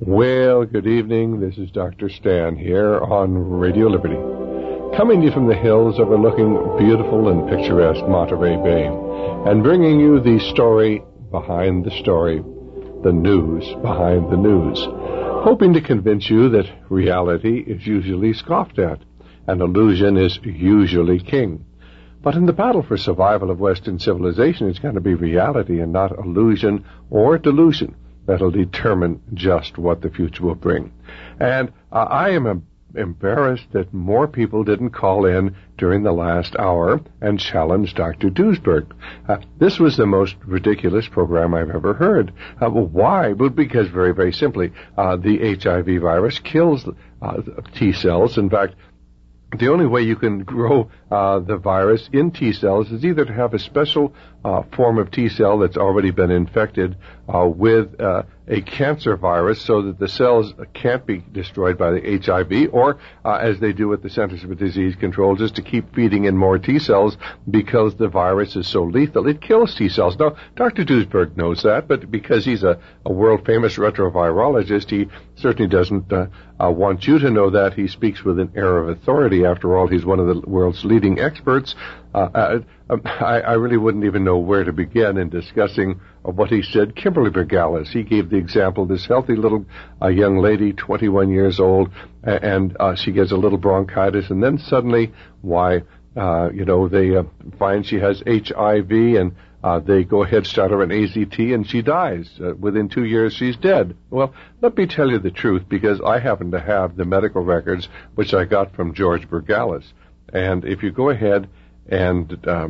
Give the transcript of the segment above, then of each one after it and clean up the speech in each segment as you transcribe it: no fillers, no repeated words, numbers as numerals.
Well, good evening. This is Dr. Stan here on Radio Liberty, coming to you from the hills overlooking beautiful and picturesque Monterey Bay, and bringing you the story behind the story, the news behind the news, hoping to convince you that reality is usually scoffed at, and illusion is usually king. But in the battle for survival of Western civilization, it's going to be reality and not illusion or delusion that'll determine just what the future will bring. And I am embarrassed that more people didn't call in during the last hour and challenge Dr. Duesberg. This was the most ridiculous program I've ever heard. Why? Well, because very, very simply, the HIV virus kills T cells. In fact, the only way you can grow the virus in T cells is either to have a special form of T cell that's already been infected with a cancer virus so that the cells can't be destroyed by the HIV, or as they do at the Centers for Disease Control, just to keep feeding in more T cells because the virus is so lethal. It kills T cells. Now, Dr. Duesberg knows that, but because he's a world-famous retrovirologist, he certainly doesn't want you to know that. He speaks with an air of authority. After all, he's one of the world's leading experts. I really wouldn't even know where to begin in discussing what he said. Kimberly Bergalis, he gave the example, this healthy little young lady, 21 years old, and she gets a little bronchitis, and then suddenly, they find she has HIV, and they go ahead, start her an AZT, and she dies. Within 2 years, she's dead. Well, let me tell you the truth, because I happen to have the medical records, which I got from George Bergalis. And if you go ahead and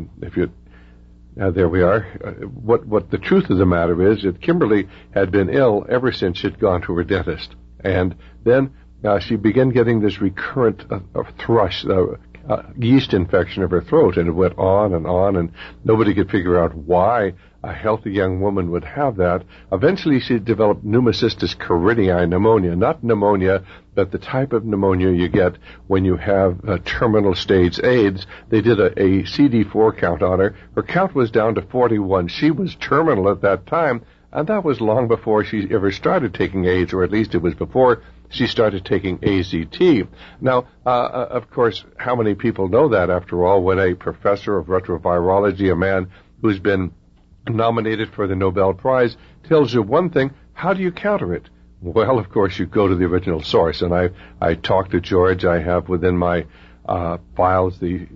there we are. What the truth of the matter is that Kimberly had been ill ever since she'd gone to her dentist. And then she began getting this recurrent thrush, yeast infection of her throat, and it went on, and nobody could figure out why a healthy young woman would have that. Eventually she developed pneumocystis carinii pneumonia, not pneumonia, but the type of pneumonia you get when you have terminal stage AIDS. They did a CD4 count on her. Her count was down to 41. She was terminal at that time, and that was long before she ever started taking AIDS, or at least it was before she started taking AZT. Now, of course, how many people know that, after all, when a professor of retrovirology, a man who's been nominated for the Nobel Prize, tells you one thing, how do you counter it? Well, of course, you go to the original source, and I talked to George. I have within my files the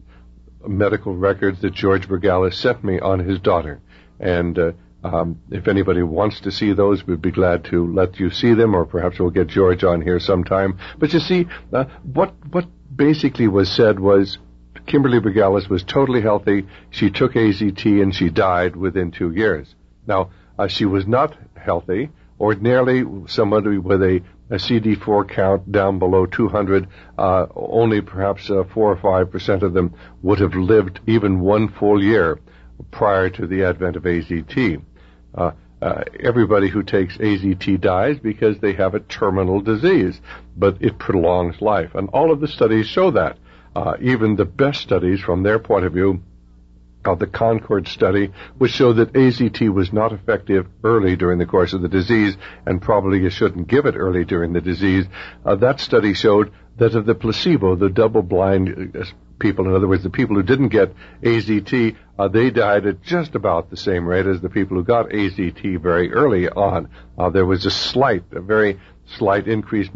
medical records that George Bergalis sent me on his daughter. And if anybody wants to see those, we'd be glad to let you see them, or perhaps we'll get George on here sometime. But you see, what basically was said was Kimberly Bergalis was totally healthy. She took AZT and she died within 2 years. Now, she was not healthy. Ordinarily, somebody with a CD4 count down below 200, only perhaps 4 or 5% of them would have lived even 1 full year prior to the advent of AZT. Everybody who takes AZT dies because they have a terminal disease, but it prolongs life. And all of the studies show that. Even the best studies from their point of view, the Concord study, which showed that AZT was not effective early during the course of the disease, and probably you shouldn't give it early during the disease. That study showed that of the placebo, the double-blind people, in other words, the people who didn't get AZT, they died at just about the same rate as the people who got AZT very early on. There was a very slight increased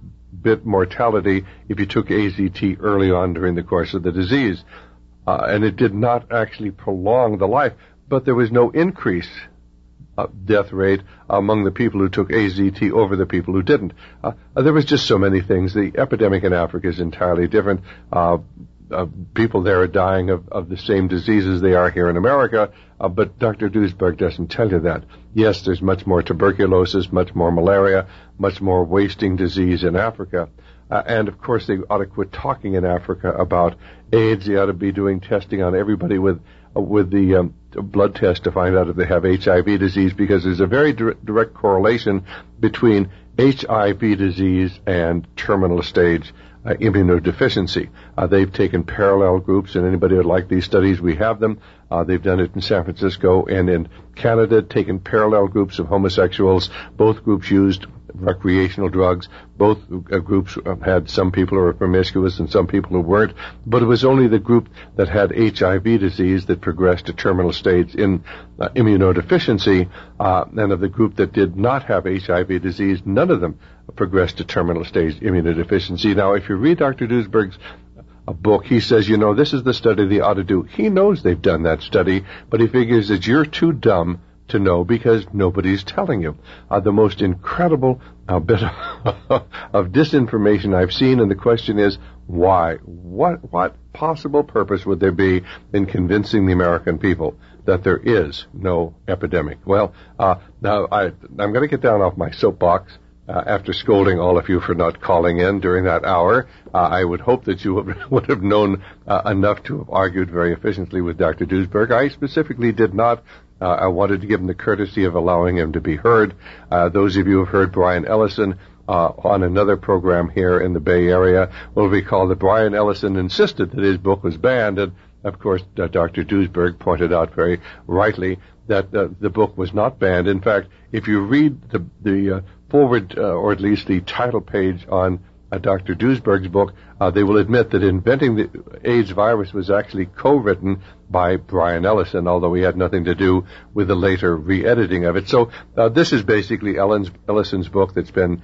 mortality if you took AZT early on during the course of the disease. And it did not actually prolong the life, but there was no increase death rate among the people who took AZT over the people who didn't. There was just so many things. The epidemic in Africa is entirely different. People there are dying of the same diseases they are here in America, but Dr. Duesberg doesn't tell you that. Yes, there's much more tuberculosis, much more malaria, much more wasting disease in Africa. And, of course, they ought to quit talking in Africa about AIDS. They ought to be doing testing on everybody with the blood test to find out if they have HIV disease, because there's a very direct correlation between HIV disease and terminal stage immunodeficiency. They've taken parallel groups, and anybody would like these studies, we have them. They've done it in San Francisco and in Canada, taken parallel groups of homosexuals. Both groups used recreational drugs. Both groups had some people who were promiscuous and some people who weren't, but it was only the group that had HIV disease that progressed to terminal stage in immunodeficiency, and of the group that did not have HIV disease, none of them progressed to terminal stage immunodeficiency. Now, if you read Dr. Duesberg's book, he says, this is the study they ought to do. He knows they've done that study, but he figures that you're too dumb to know because nobody's telling you. The most incredible bit of disinformation I've seen, and the question is, why? What possible purpose would there be in convincing the American people that there is no epidemic? Well, now I'm going to get down off my soapbox. After scolding all of you for not calling in during that hour, I would hope that you would have known enough to have argued very efficiently with Dr. Duesberg. I specifically did not. I wanted to give him the courtesy of allowing him to be heard. Those of you who have heard Brian Ellison on another program here in the Bay Area will recall that Brian Ellison insisted that his book was banned, and of course Dr. Duesberg pointed out very rightly that the book was not banned. In fact, if you read the forward, or at least the title page on Dr. Duesberg's book, they will admit that inventing the AIDS virus was actually co-written by Brian Ellison, although he had nothing to do with the later re-editing of it. So this is basically Ellison's book that's been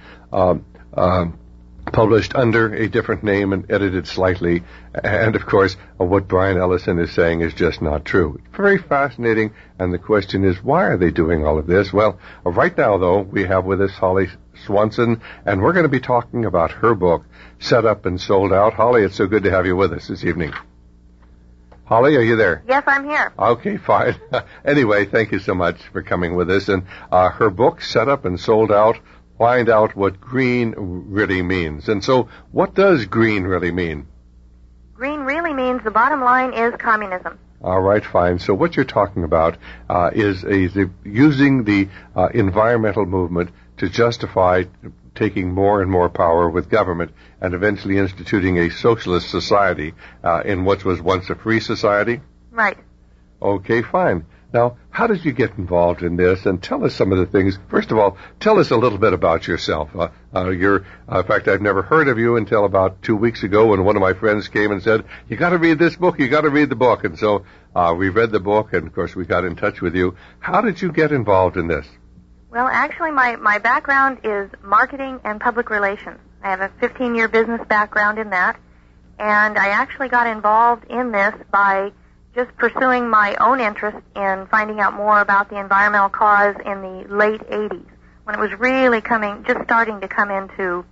published under a different name and edited slightly. And, of course, what Brian Ellison is saying is just not true. It's very fascinating, and the question is, why are they doing all of this? Well, right now, though, we have with us Holly Swanson, and we're going to be talking about her book, Set Up and Sold Out. Holly, it's so good to have you with us this evening. Holly, are you there? Yes, I'm here. Okay, fine. Anyway, thank you so much for coming with us. And her book, Set Up and Sold Out, find out what green really means. And so, what does green really mean? Green really means the bottom line is communism. All right, fine. So what you're talking about is using the environmental movement to justify taking more and more power with government and eventually instituting a socialist society in what was once a free society? Right. Okay, fine. Now, how did you get involved in this? And tell us some of the things. First of all, tell us a little bit about yourself. In fact, I've never heard of you until about 2 weeks ago when one of my friends came and said, you got to read this book, you got to read the book. And so we read the book, and, of course, we got in touch with you. How did you get involved in this? Well, actually, my background is marketing and public relations. I have a 15-year business background in that, and I actually got involved in this by just pursuing my own interest in finding out more about the environmental cause in the late 80s, when it was really just starting to come into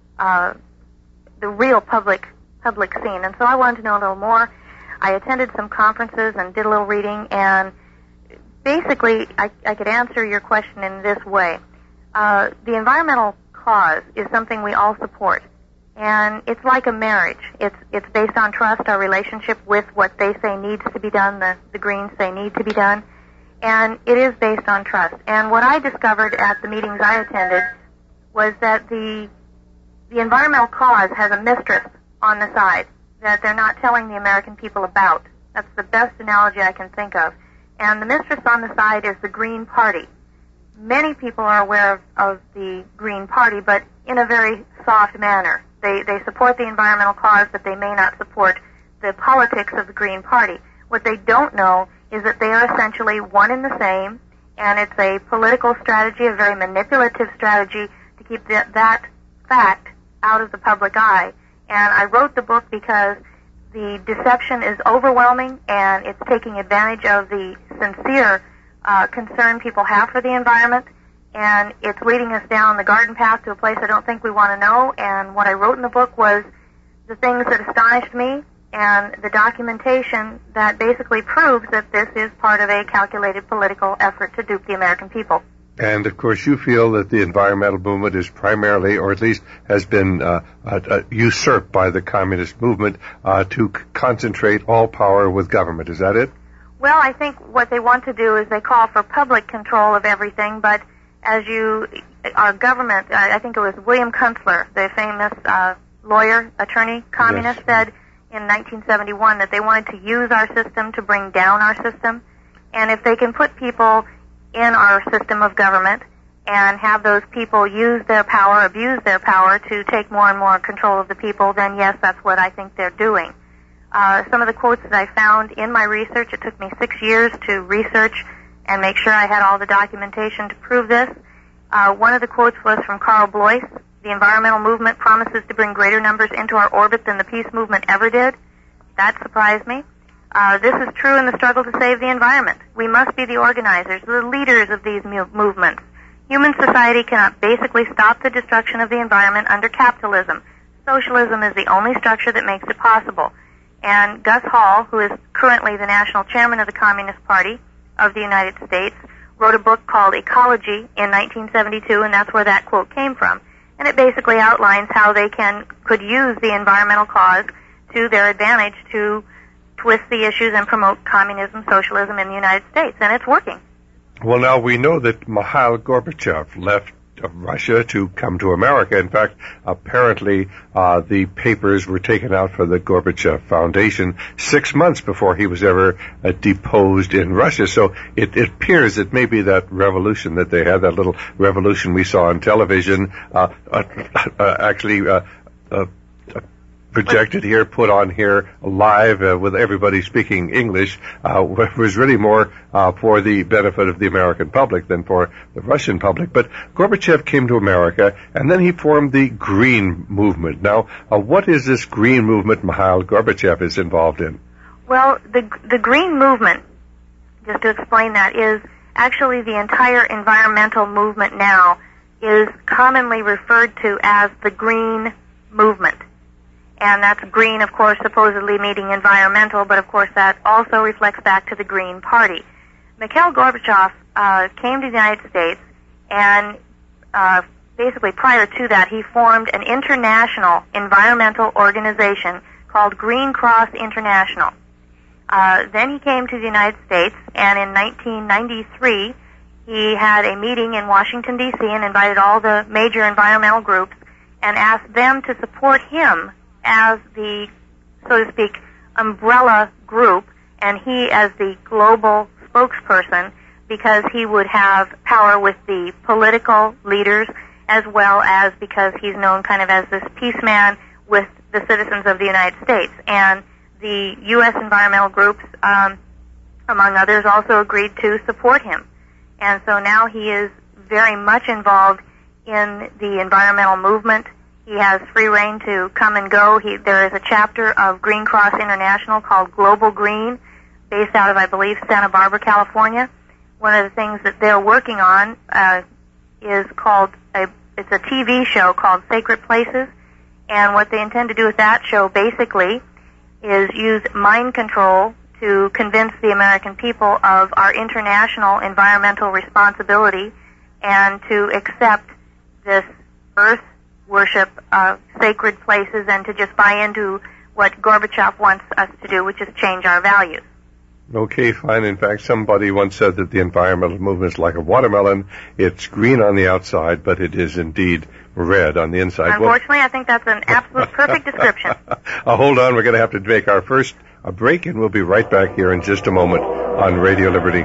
the real public scene. And so I wanted to know a little more. I attended some conferences and did a little reading, and basically I could answer your question in this way. The environmental cause is something we all support. And it's like a marriage. It's based on trust, our relationship with what they say needs to be done, the Greens say need to be done. And it is based on trust. And what I discovered at the meetings I attended was that the environmental cause has a mistress on the side that they're not telling the American people about. That's the best analogy I can think of. And the mistress on the side is the Green Party. Many people are aware of the Green Party, but in a very soft manner. They support the environmental cause, but they may not support the politics of the Green Party. What they don't know is that they are essentially one and the same, and it's a political strategy, a very manipulative strategy to keep that fact out of the public eye. And I wrote the book because the deception is overwhelming, and it's taking advantage of the sincere concern people have for the environment. And it's leading us down the garden path to a place I don't think we want to know. And what I wrote in the book was the things that astonished me and the documentation that basically proves that this is part of a calculated political effort to dupe the American people. And, of course, you feel that the environmental movement is primarily, or at least has been usurped by the communist movement to concentrate all power with government. Is that it? Well, I think what they want to do is they call for public control of everything, but our government, I think it was William Kunstler, the famous lawyer, attorney, communist, yes, said in 1971 that they wanted to use our system to bring down our system. And if they can put people in our system of government and have those people use their power, abuse their power to take more and more control of the people, then yes, that's what I think they're doing. Some of the quotes that I found in my research, it took me 6 years to research and make sure I had all the documentation to prove this. One of the quotes was from Carl Blois: "The environmental movement promises to bring greater numbers into our orbit than the peace movement ever did." That surprised me. This is true in the struggle to save the environment. We must be the organizers, the leaders of these movements. Human society cannot basically stop the destruction of the environment under capitalism. Socialism is the only structure that makes it possible. And Gus Hall, who is currently the national chairman of the Communist Party of the United States, wrote a book called Ecology in 1972, and that's where that quote came from. And it basically outlines how they could use the environmental cause to their advantage to twist the issues and promote communism, socialism in the United States, and it's working. Well, now we know that Mikhail Gorbachev left Russia to come to America. In fact, apparently the papers were taken out for the Gorbachev Foundation 6 months before he was ever deposed in Russia. So it appears that maybe that revolution that they had, that little revolution we saw on television, projected here, put on here live with everybody speaking English, was really more for the benefit of the American public than for the Russian public. But Gorbachev came to America, and then he formed the Green Movement. Now, what is this Green Movement Mikhail Gorbachev is involved in? Well, the Green Movement, just to explain that, is actually the entire environmental movement now is commonly referred to as the Green Movement. And that's green, of course, supposedly meaning environmental, but of course that also reflects back to the Green Party. Mikhail Gorbachev came to the United States, and basically prior to that he formed an international environmental organization called Green Cross International. Then he came to the United States, and in 1993 he had a meeting in Washington, D.C. and invited all the major environmental groups and asked them to support him as the, so to speak, umbrella group, and he as the global spokesperson, because he would have power with the political leaders as well as because he's known kind of as this peace man with the citizens of the United States. And the U.S. environmental groups, among others, also agreed to support him. And so now he is very much involved in the environmental movement. He has free reign to come and go. There is a chapter of Green Cross International called Global Green, based out of, I believe, Santa Barbara, California. One of the things that they're working on is called it's a TV show called Sacred Places, and what they intend to do with that show basically is use mind control to convince the American people of our international environmental responsibility and to accept this earth worship of sacred places and to just buy into what Gorbachev wants us to do, which is change our values. Okay, fine. In fact, somebody once said that the environmental movement is like a watermelon. It's green on the outside, but it is indeed red on the inside. Unfortunately, I think that's an absolute perfect description. Hold on. We're going to have to make our first break, and we'll be right back here in just a moment on Radio Liberty.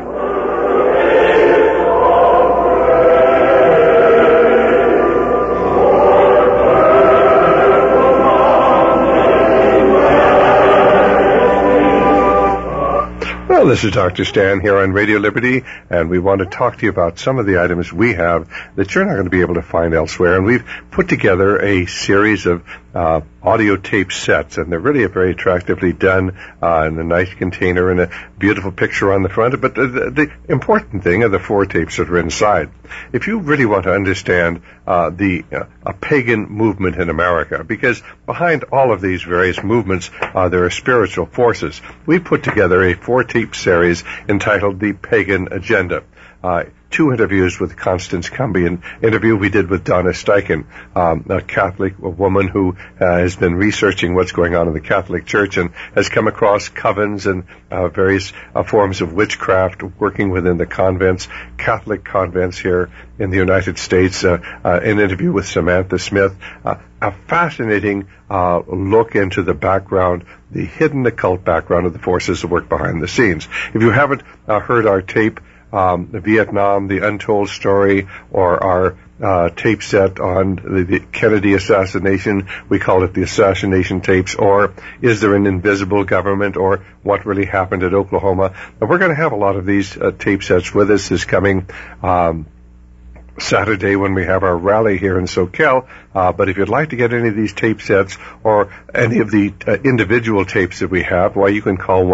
Well, this is Dr. Stan here on Radio Liberty, and we want to talk to you about some of the items we have that you're not going to be able to find elsewhere. And we've put together a series of audio tape sets, and they're really very attractively done in a nice container and a beautiful picture on the front. But the important thing are the 4 tapes that are inside. If you really want to understand a pagan movement in America, because behind all of these various movements there are spiritual forces, we put together a 4-tape series entitled The Pagan Agenda. 2 interviews with Constance Cumby, an interview we did with Donna Steichen, a Catholic woman who has been researching what's going on in the Catholic Church and has come across covens and various forms of witchcraft working within the convents, Catholic convents here in the United States. An interview with Samantha Smith, a fascinating look into the background, the hidden occult background of the forces that work behind the scenes. If you haven't heard our tape, Vietnam, The Untold Story, or our tape set on the Kennedy assassination. We call it the assassination tapes. Or Is There an Invisible Government? Or What Really Happened at Oklahoma? And we're going to have a lot of these tape sets with us this coming Saturday when we have our rally here in SoCal. But if you'd like to get any of these tape sets or any of the individual tapes that we have, why, you can call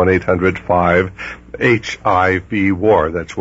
1-800-5-HIV-WAR. That's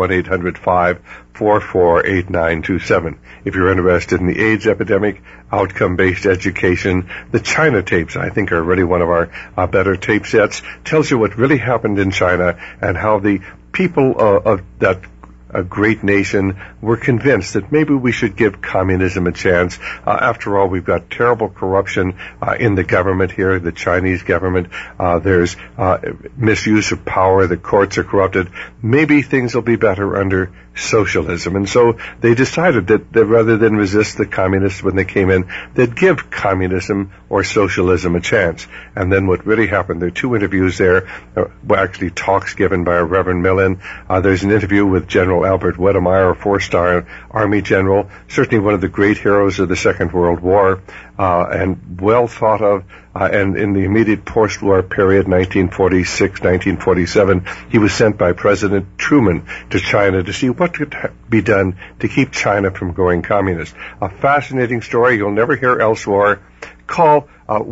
1-800-544-8927. If you're interested in the AIDS epidemic, outcome-based education, the China tapes, I think, are really one of our better tape sets. Tells you what really happened in China and how the people of that a great nation were convinced that maybe we should give communism a chance. After all, we've got terrible corruption in the government here, the Chinese government. There's misuse of power. The courts are corrupted. Maybe things will be better under socialism. And so they decided that rather than resist the communists when they came in, they'd give communism or socialism a chance. And then what really happened, there are two interviews there, actually talks given by Reverend Millen. There's an interview with General Albert Wedemeyer, a 4-star Army general, certainly one of the great heroes of the Second World War, and well thought of. And in the immediate post-war period, 1946, 1947, he was sent by President Truman to China to see what could be done to keep China from going communist. A fascinating story you'll never hear elsewhere. Call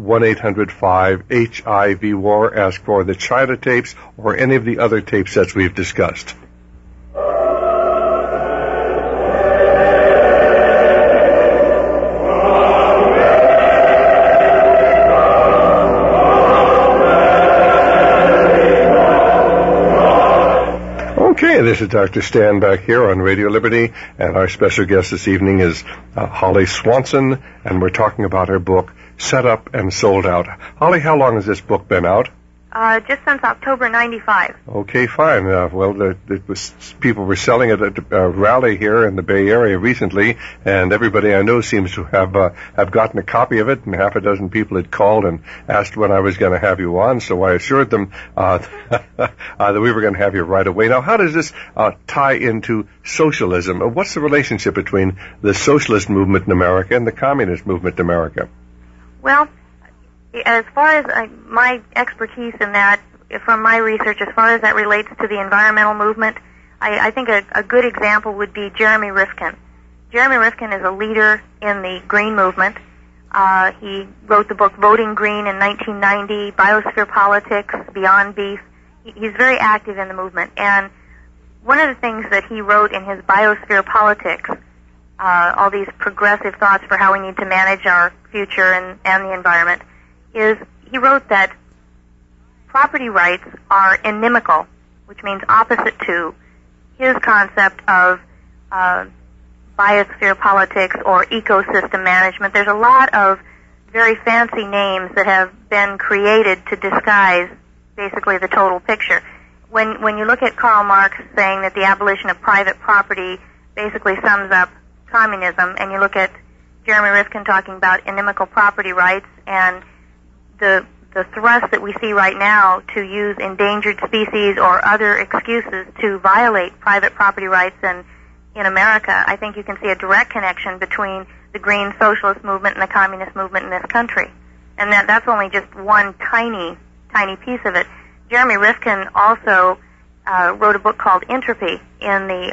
1-800-5-HIV-WAR. Ask for the China tapes or any of the other tape sets we've discussed. Okay, this is Dr. Stan back here on Radio Liberty, and our special guest this evening is Holly Swanson, and we're talking about her book, Set Up and Sold Out. Holly, how long has this book been out? Just since October 95. Okay, fine. People were selling it at a rally here in the Bay Area recently, and everybody I know seems to have gotten a copy of it, and half a dozen people had called and asked when I was going to have you on, so I assured them that we were going to have you right away. Now, how does this tie into socialism? What's the relationship between the socialist movement in America and the communist movement in America? Well, as far as my expertise in that, from my research, as far as that relates to the environmental movement, I think a good example would be Jeremy Rifkin. Jeremy Rifkin is a leader in the green movement. He wrote the book Voting Green in 1990, Biosphere Politics, Beyond Beef. He's very active in the movement. And one of the things that he wrote in his Biosphere Politics, all these progressive thoughts for how we need to manage our future and the environment, is he wrote that property rights are inimical, which means opposite to his concept of biosphere politics or ecosystem management. There's a lot of very fancy names that have been created to disguise basically the total picture. When you look at Karl Marx saying that the abolition of private property basically sums up communism, and you look at Jeremy Rifkin talking about inimical property rights and the thrust that we see right now to use endangered species or other excuses to violate private property rights in America, I think you can see a direct connection between the green socialist movement and the communist movement in this country. And that's only just one tiny piece of it. Jeremy Rifkin also wrote a book called Entropy in the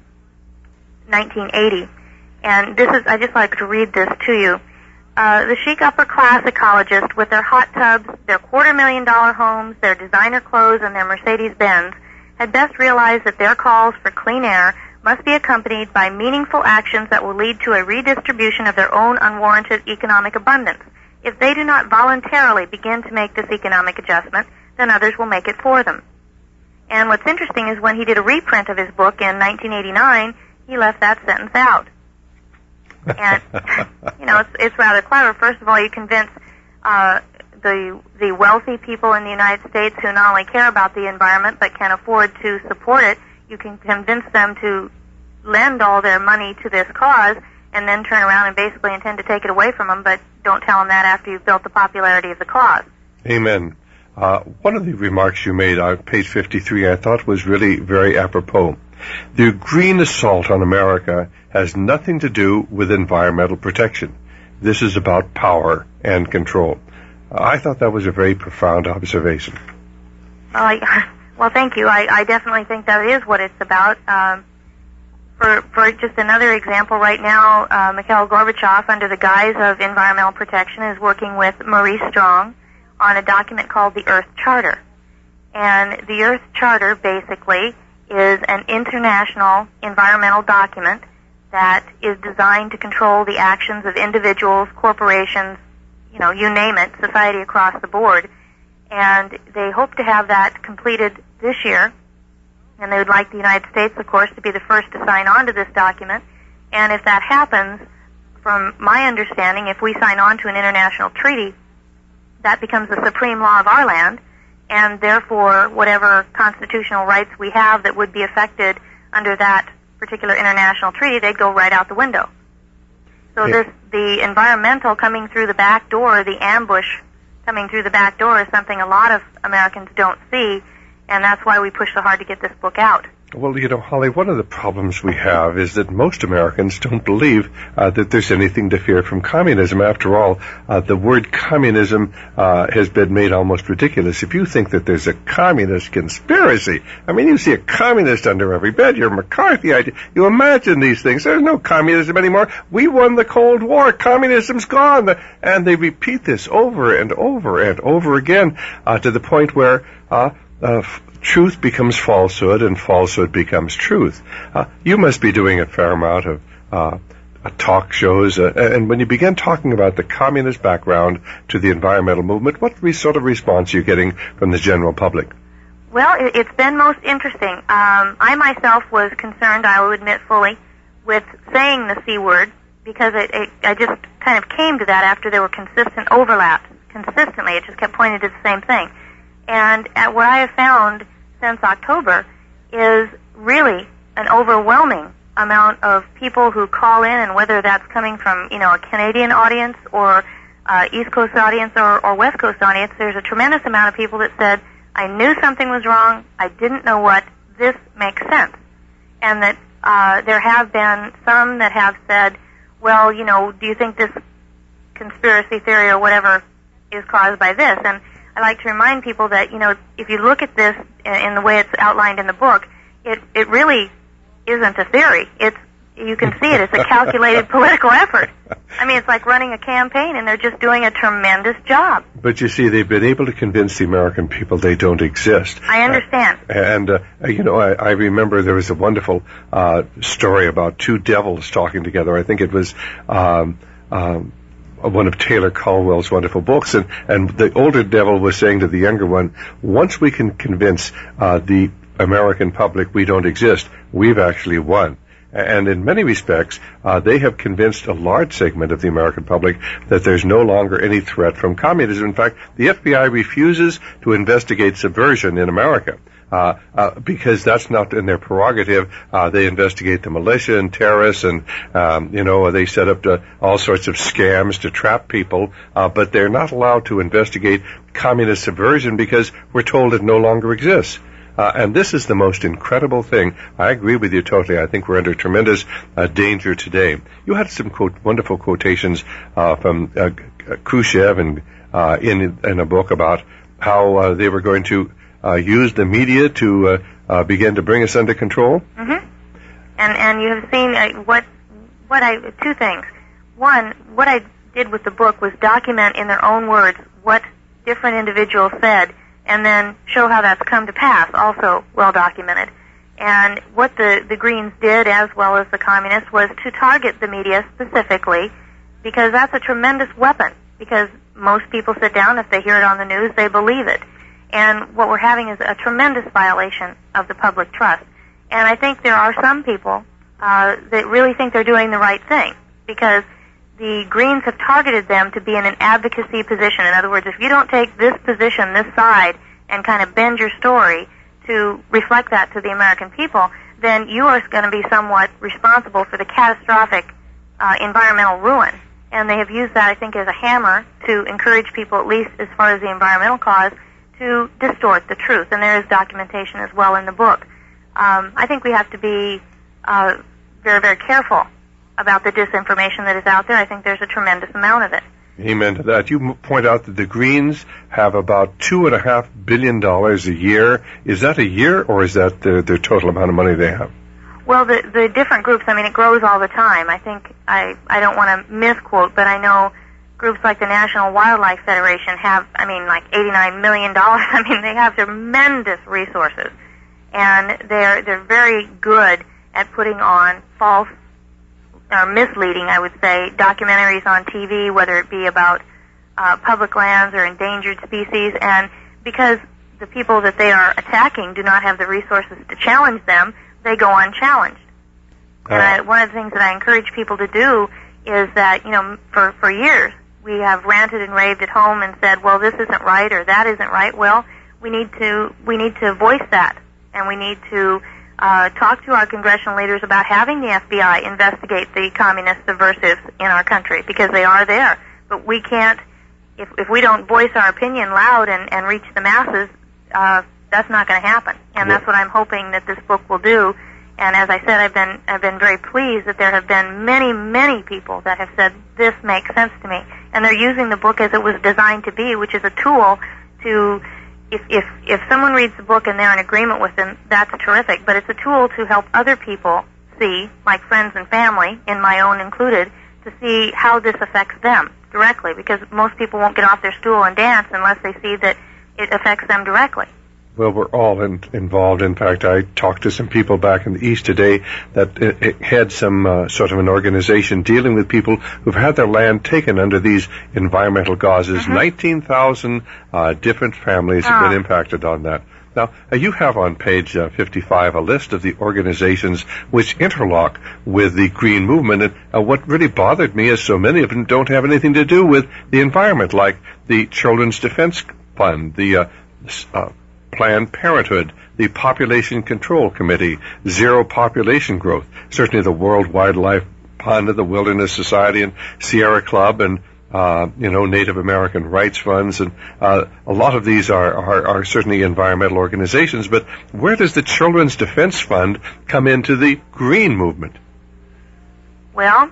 1980. And I just like to read this to you. The chic upper-class ecologists with their hot tubs, their $250,000 homes, their designer clothes, and their Mercedes-Benz had best realized that their calls for clean air must be accompanied by meaningful actions that will lead to a redistribution of their own unwarranted economic abundance. If they do not voluntarily begin to make this economic adjustment, then others will make it for them. And what's interesting is when he did a reprint of his book in 1989, he left that sentence out. And, it's rather clever. First of all, you convince the wealthy people in the United States who not only care about the environment but can afford to support it, you can convince them to lend all their money to this cause and then turn around and basically intend to take it away from them, but don't tell them that after you've built the popularity of the cause. Amen. One of the remarks you made on page 53 I thought was really very apropos. The green assault on America has nothing to do with environmental protection. This is about power and control. I thought that was a very profound observation. Well, thank you. I definitely think that is what it's about. For just another example, right now, Mikhail Gorbachev, under the guise of environmental protection, is working with Maurice Strong on a document called the Earth Charter. And the Earth Charter basically is an international environmental document that is designed to control the actions of individuals, corporations, you name it, society across the board. And they hope to have that completed this year. And they would like the United States, of course, to be the first to sign on to this document. And if that happens, from my understanding, if we sign on to an international treaty, that becomes the supreme law of our land, and therefore whatever constitutional rights we have that would be affected under that particular international treaty, they'd go right out the window. So the environmental coming through the back door, the ambush coming through the back door, is something a lot of Americans don't see, and that's why we push so hard to get this book out. Well, Holly, one of the problems we have is that most Americans don't believe that there's anything to fear from communism. After all, the word communism has been made almost ridiculous. If you think that there's a communist conspiracy, you see a communist under every bed, your McCarthy idea, you imagine these things. There's no communism anymore. We won the Cold War. Communism's gone. And they repeat this over and over and over again to the point where truth becomes falsehood, and falsehood becomes truth. You must be doing a fair amount of talk shows, and when you begin talking about the communist background to the environmental movement, what sort of response are you getting from the general public? Well, it's been most interesting. I myself was concerned, I will admit fully, with saying the C word, because I just kind of came to that after there were consistent overlaps. Consistently, it just kept pointing to the same thing. And what I have found since October is really an overwhelming amount of people who call in, and whether that's coming from, a Canadian audience or East Coast audience or West Coast audience, there's a tremendous amount of people that said, I knew something was wrong, I didn't know what, this makes sense. And that there have been some that have said, well, do you think this conspiracy theory or whatever is caused by this? And I like to remind people that, if you look at this in the way it's outlined in the book, it really isn't a theory. You can see it. It's a calculated political effort. It's like running a campaign, and they're just doing a tremendous job. But you see, they've been able to convince the American people they don't exist. I understand. I remember there was a wonderful story about two devils talking together. I think it was one of Taylor Caldwell's wonderful books, and the older devil was saying to the younger one, once we can convince the American public we don't exist, we've actually won. And in many respects, they have convinced a large segment of the American public that there's no longer any threat from communism. In fact, the FBI refuses to investigate subversion in America. Because that's not in their prerogative. They investigate the militia and terrorists, and they set up all sorts of scams to trap people, but they're not allowed to investigate communist subversion because we're told it no longer exists. And this is the most incredible thing. I agree with you totally. I think we're under tremendous danger today. You had some wonderful quotations from Khrushchev in a book about how they were going to use the media to begin to bring us under control. Mm-hmm. And you have seen two things. One, what I did with the book was document in their own words what different individuals said, and then show how that's come to pass, also well documented. And what the Greens did, as well as the Communists, was to target the media specifically, because that's a tremendous weapon, because most people sit down, if they hear it on the news, they believe it. And what we're having is a tremendous violation of the public trust. And I think there are some people that really think they're doing the right thing, because the Greens have targeted them to be in an advocacy position. In other words, if you don't take this position, this side, and kind of bend your story to reflect that to the American people, then you are going to be somewhat responsible for the catastrophic environmental ruin. And they have used that, I think, as a hammer to encourage people, at least as far as the environmental cause, to distort the truth. And there is documentation as well in the book. I think we have to be very, very careful about the disinformation that is out there. I think there's a tremendous amount of it. Amen to that. You point out that the Greens have about $2.5 billion a year. Is that a year, or is that the total amount of money they have? Well, the different groups, I mean, it grows all the time. I think, I don't want to misquote, but I know groups like the National Wildlife Federation have, I mean, like $89 million. I mean, they have tremendous resources. And they're very good at putting on false or misleading, I would say, documentaries on TV, whether it be about public lands or endangered species. And because the people that they are attacking do not have the resources to challenge them, they go unchallenged. And one of the things that I encourage people to do is that, you know, for years we have ranted and raved at home and said, well, this isn't right or that isn't right. Well, we need to voice that, and we need to talk to our congressional leaders about having the FBI investigate the communist subversives in our country, because they are there. But we can't, if we don't voice our opinion loud and reach the masses, that's not going to happen. And that's what I'm hoping that this book will do. And as I said, I've been very pleased that there have been many, many people that have said, this makes sense to me. And they're using the book as it was designed to be, which is a tool to, if someone reads the book and they're in agreement with them, that's terrific. But it's a tool to help other people see, like friends and family, in my own included, to see how this affects them directly. Because most people won't get off their stool and dance unless they see that it affects them directly. Well, we're all involved. In fact, I talked to some people back in the East today that had some sort of an organization dealing with people who've had their land taken under these environmental causes. 19,000 different families have been impacted on that. Now, you have on page 55 a list of the organizations which interlock with the Green Movement. And what really bothered me is so many of them don't have anything to do with the environment, like the Children's Defense Fund, the Planned Parenthood, the Population Control Committee, Zero Population Growth, certainly the World Wildlife Fund, the Wilderness Society, and Sierra Club, and Native American rights funds, and a lot of these are certainly environmental organizations. But where does the Children's Defense Fund come into the Green Movement? Well,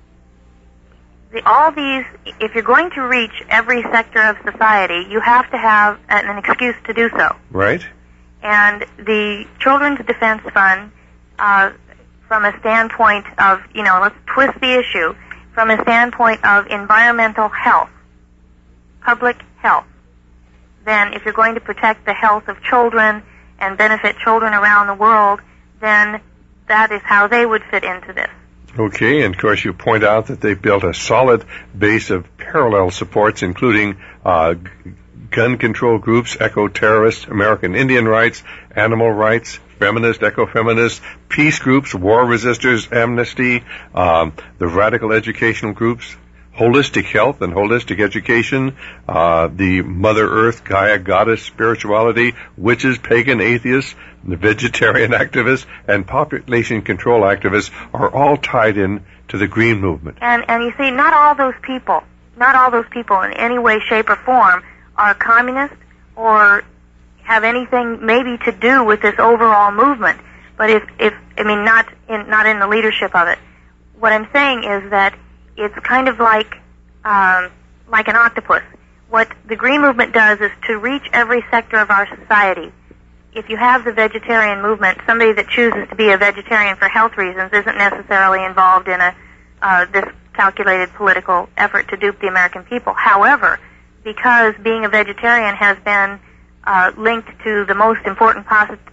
all these, if you're going to reach every sector of society, you have to have an excuse to do so. Right. And the Children's Defense Fund, from a standpoint of, let's twist the issue, from a standpoint of environmental health, public health, then if you're going to protect the health of children and benefit children around the world, then that is how they would fit into this. Okay, and of course you point out that they've built a solid base of parallel supports, including gun control groups, eco-terrorists, American Indian rights, animal rights, feminist, eco-feminists, peace groups, war resistors, Amnesty, the radical educational groups, holistic health and holistic education, the Mother Earth, Gaia, Goddess, spirituality, witches, pagan, atheists, the vegetarian activists, and population control activists are all tied in to the Green Movement. And you see, not all those people in any way, shape, or form are communist or have anything maybe to do with this overall movement. But not in the leadership of it. What I'm saying is that it's kind of like an octopus. What the Green Movement does is to reach every sector of our society. If you have the vegetarian movement, somebody that chooses to be a vegetarian for health reasons isn't necessarily involved in this calculated political effort to dupe the American people. However, because being a vegetarian has been linked to the most important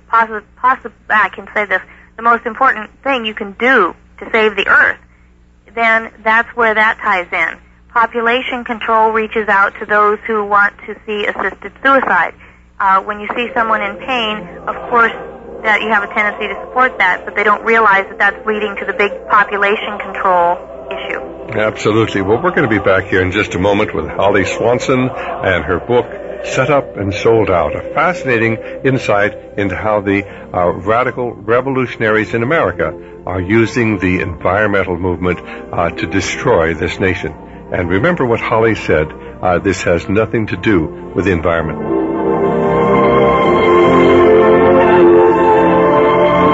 the most important thing you can do to save the earth, then that's where that ties in. Population control reaches out to those who want to see assisted suicide. When you see someone in pain, of course, that you have a tendency to support that, but they don't realize that that's leading to the big population control issue. Absolutely. Well, we're going to be back here in just a moment with Holly Swanson and her book, Set Up and Sold Out, a fascinating insight into how the radical revolutionaries in America are using the environmental movement to destroy this nation. And remember what Holly said, this has nothing to do with the environment.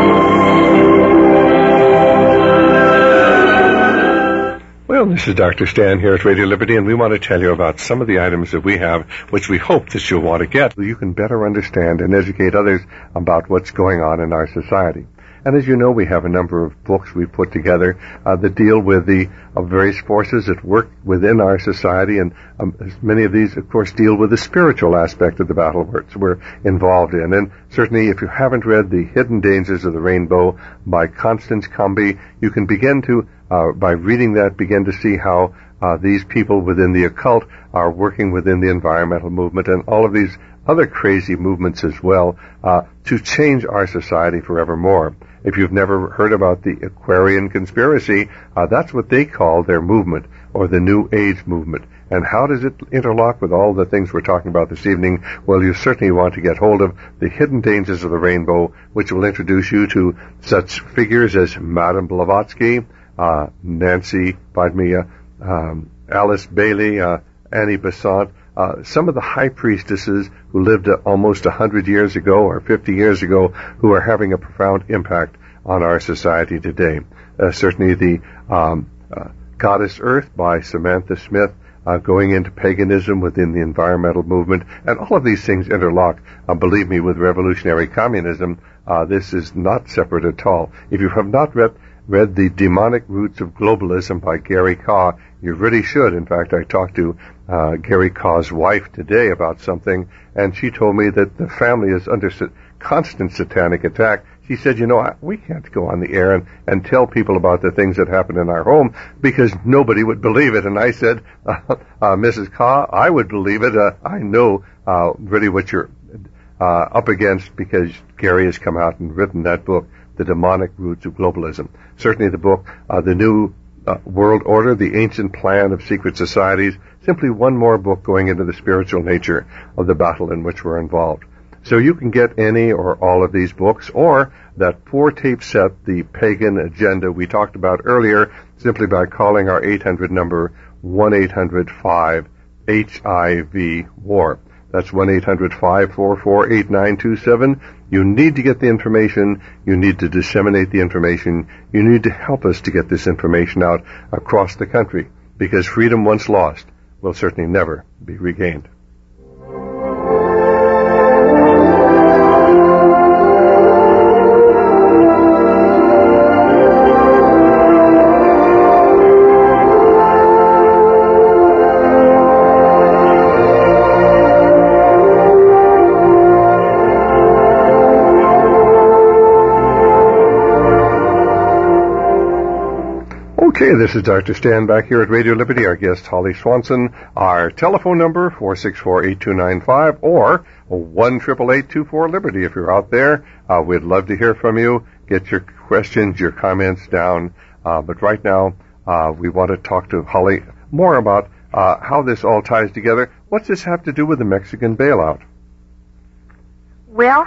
Well, this is Dr. Stan here at Radio Liberty, and we want to tell you about some of the items that we have, which we hope that you'll want to get, so you can better understand and educate others about what's going on in our society. And as you know, we have a number of books we've put together that deal with the various forces that work within our society, and many of these, of course, deal with the spiritual aspect of the battle we're involved in. And certainly, if you haven't read The Hidden Dangers of the Rainbow by Constance Comby, you can begin to, by reading that, begin to see how these people within the occult are working within the environmental movement and all of these other crazy movements as well, to change our society forevermore. If you've never heard about the Aquarian conspiracy, that's what they call their movement, or the New Age movement. And how does it interlock with all the things we're talking about this evening? Well, you certainly want to get hold of The Hidden Dangers of the Rainbow, which will introduce you to such figures as Madame Blavatsky, Alice Bailey, Annie Besant, some of the high priestesses who lived almost 100 years ago or 50 years ago, who are having a profound impact on our society today. Certainly the Goddess Earth by Samantha Smith, going into paganism within the environmental movement, and all of these things interlock, believe me, with revolutionary communism. This is not separate at all. If you have not read The Demonic Roots of Globalism by Gary Kaw, you really should. In fact, I talked to Gary Kaw's wife today about something, and she told me that the family is under constant satanic attack. She said, we can't go on the air and tell people about the things that happen in our home because nobody would believe it. And I said, Mrs. Kaw, I would believe it. I know really what you're up against, because Gary has come out and written that book, The Demonic Roots of Globalism. Certainly the book, The New World Order, The Ancient Plan of Secret Societies, simply one more book going into the spiritual nature of the battle in which we're involved. So you can get any or all of these books, or that 4-tape set, The Pagan Agenda, we talked about earlier, simply by calling our 800 number, 1-800-5-HIV-WAR. That's 1-800-544-8927. You need to get the information. You need to disseminate the information. You need to help us to get this information out across the country, because freedom once lost will certainly never be regained. Okay, this is Dr. Stan back here at Radio Liberty. Our guest, Holly Swanson. Our telephone number, 464-8295, or 1-888-24-LIBERTY. If you're out there, we'd love to hear from you. Get your questions, your comments down. But right now, we want to talk to Holly more about how this all ties together. What's this have to do with the Mexican bailout? Well,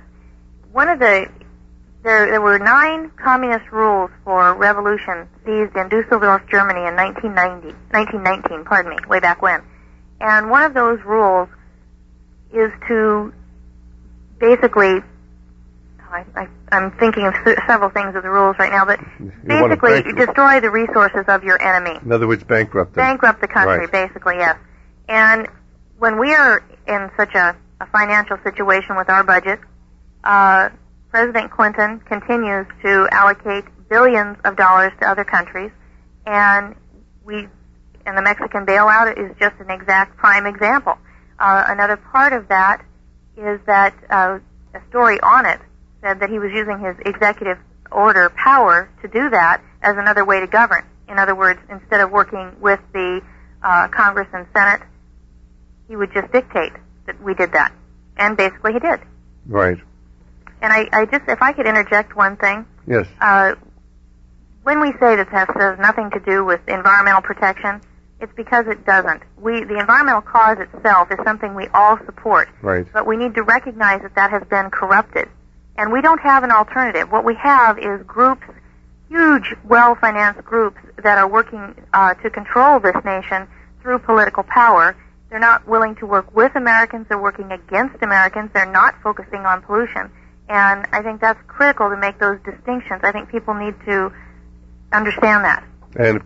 there were 9 communist rules for revolution seized in Dusseldorf, Germany in 1919, way back when. And one of those rules is to basically, I'm thinking of several things of the rules right now, but basically destroy the resources of your enemy. In other words, bankrupt them. Bankrupt the country, right. Basically, yes. And when we are in such a financial situation with our budget, President Clinton continues to allocate billions of dollars to other countries, and the Mexican bailout is just an exact prime example. Another part of that is that a story on it said that he was using his executive order power to do that as another way to govern. In other words, instead of working with the Congress and Senate, he would just dictate that we did that. And basically he did. Right. And I just, if I could interject one thing. Yes. When we say this has nothing to do with environmental protection, it's because it doesn't. The environmental cause itself is something we all support. Right. But we need to recognize that has been corrupted. And we don't have an alternative. What we have is groups, huge, well-financed groups that are working to control this nation through political power. They're not willing to work with Americans. They're working against Americans. They're not focusing on pollution. And I think that's critical to make those distinctions. I think people need to understand that. And, of course,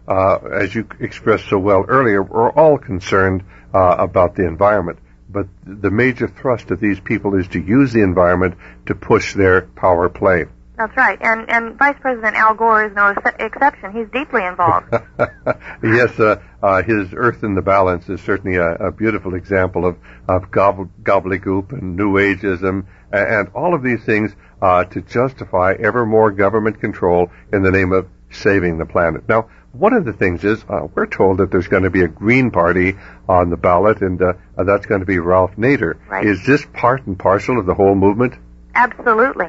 as you expressed so well earlier, we're all concerned about the environment. But the major thrust of these people is to use the environment to push their power play. That's right. And Vice President Al Gore is no exception. He's deeply involved. Yes, his Earth in the Balance is certainly a beautiful example of gobbledygook and New Ageism and all of these things to justify ever more government control in the name of saving the planet. Now, one of the things is we're told that there's going to be a Green Party on the ballot, and that's going to be Ralph Nader. Right. Is this part and parcel of the whole movement? Absolutely.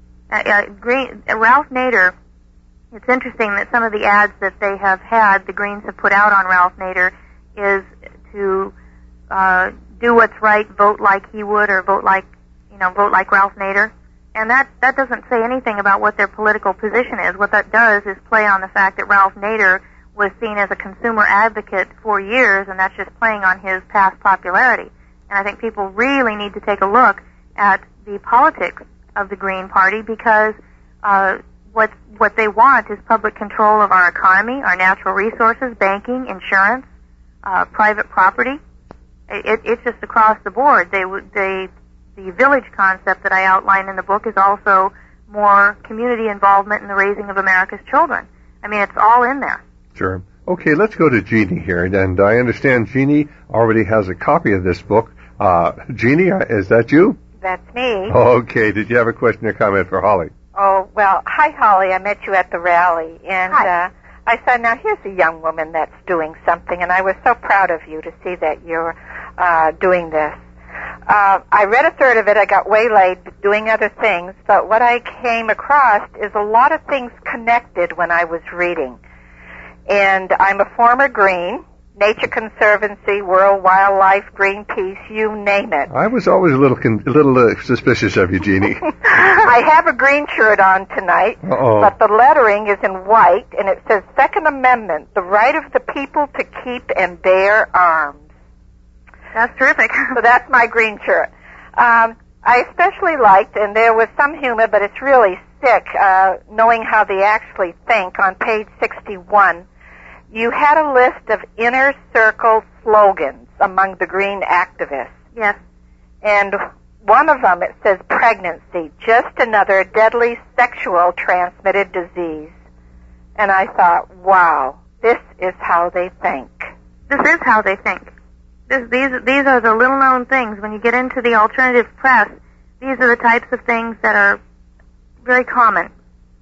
Ralph Nader, it's interesting that some of the ads that they have had, the Greens have put out on Ralph Nader, is to do what's right, vote like he would, or vote like Ralph Nader. And that doesn't say anything about what their political position is. What that does is play on the fact that Ralph Nader was seen as a consumer advocate for years, and that's just playing on his past popularity. And I think people really need to take a look at the politics of the Green Party, because what they want is public control of our economy, our natural resources, banking, insurance, private property. It's just across the board. The village concept that I outline in the book is also more community involvement in the raising of America's children. I mean, it's all in there. Sure. Okay, let's go to Jeannie here. And I understand Jeannie already has a copy of this book. Jeannie, is that you? That's me. Okay, did you have a question or comment for Holly? Oh, well, hi, Holly. I met you at the rally. And hi. I said, now, here's a young woman that's doing something. And I was so proud of you to see that you're doing this. I read a third of it. I got waylaid doing other things, but what I came across is a lot of things connected when I was reading. And I'm a former Green, Nature Conservancy, World Wildlife, Greenpeace, you name it. I was always a little suspicious of you, Jeannie. I have a green shirt on tonight, but the lettering is in white, and it says Second Amendment, the right of the people to keep and bear arms. That's terrific. So that's my green shirt. I especially liked, and there was some humor, but it's really sick, knowing how they actually think. On page 61, you had a list of inner circle slogans among the green activists. Yes. And one of them, it says pregnancy, just another deadly sexual transmitted disease. And I thought, wow, this is how they think. This is how they think. These are the little-known things. When you get into the alternative press, these are the types of things that are very common.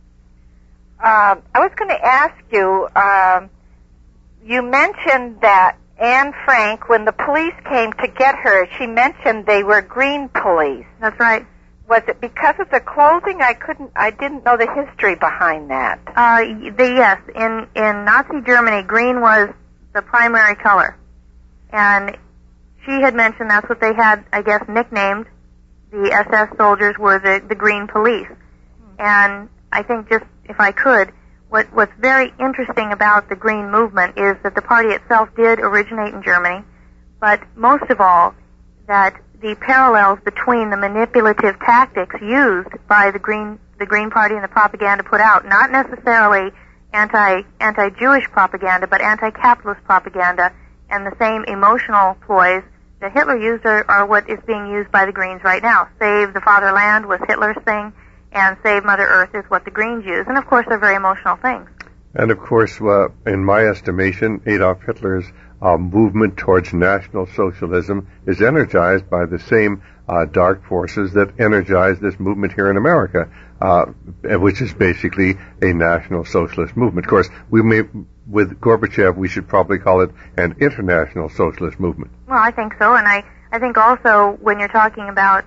I was going to ask you, you mentioned that Anne Frank, when the police came to get her, she mentioned they were green police. That's right. Was it because of the clothing? I didn't know the history behind that. Yes. In Nazi Germany, green was the primary color. And she had mentioned that's what they had, I guess, nicknamed. The SS soldiers were the green police. And I think, just if I could, what's very interesting about the green movement is that the party itself did originate in Germany, but most of all, that the parallels between the manipulative tactics used by the Green Party and the propaganda put out, not necessarily anti-Jewish propaganda, but anti-capitalist propaganda, and the same emotional ploys that Hitler used are what is being used by the Greens right now. Save the fatherland was Hitler's thing, and Save Mother Earth is what the Greens use. And, of course, they're very emotional things. And, of course, in my estimation, Adolf Hitler's movement towards National Socialism is energized by the same dark forces that energize this movement here in America, which is basically a National Socialist movement. Of course, with Gorbachev, we should probably call it an international socialist movement. Well, I think so, and I think also when you're talking about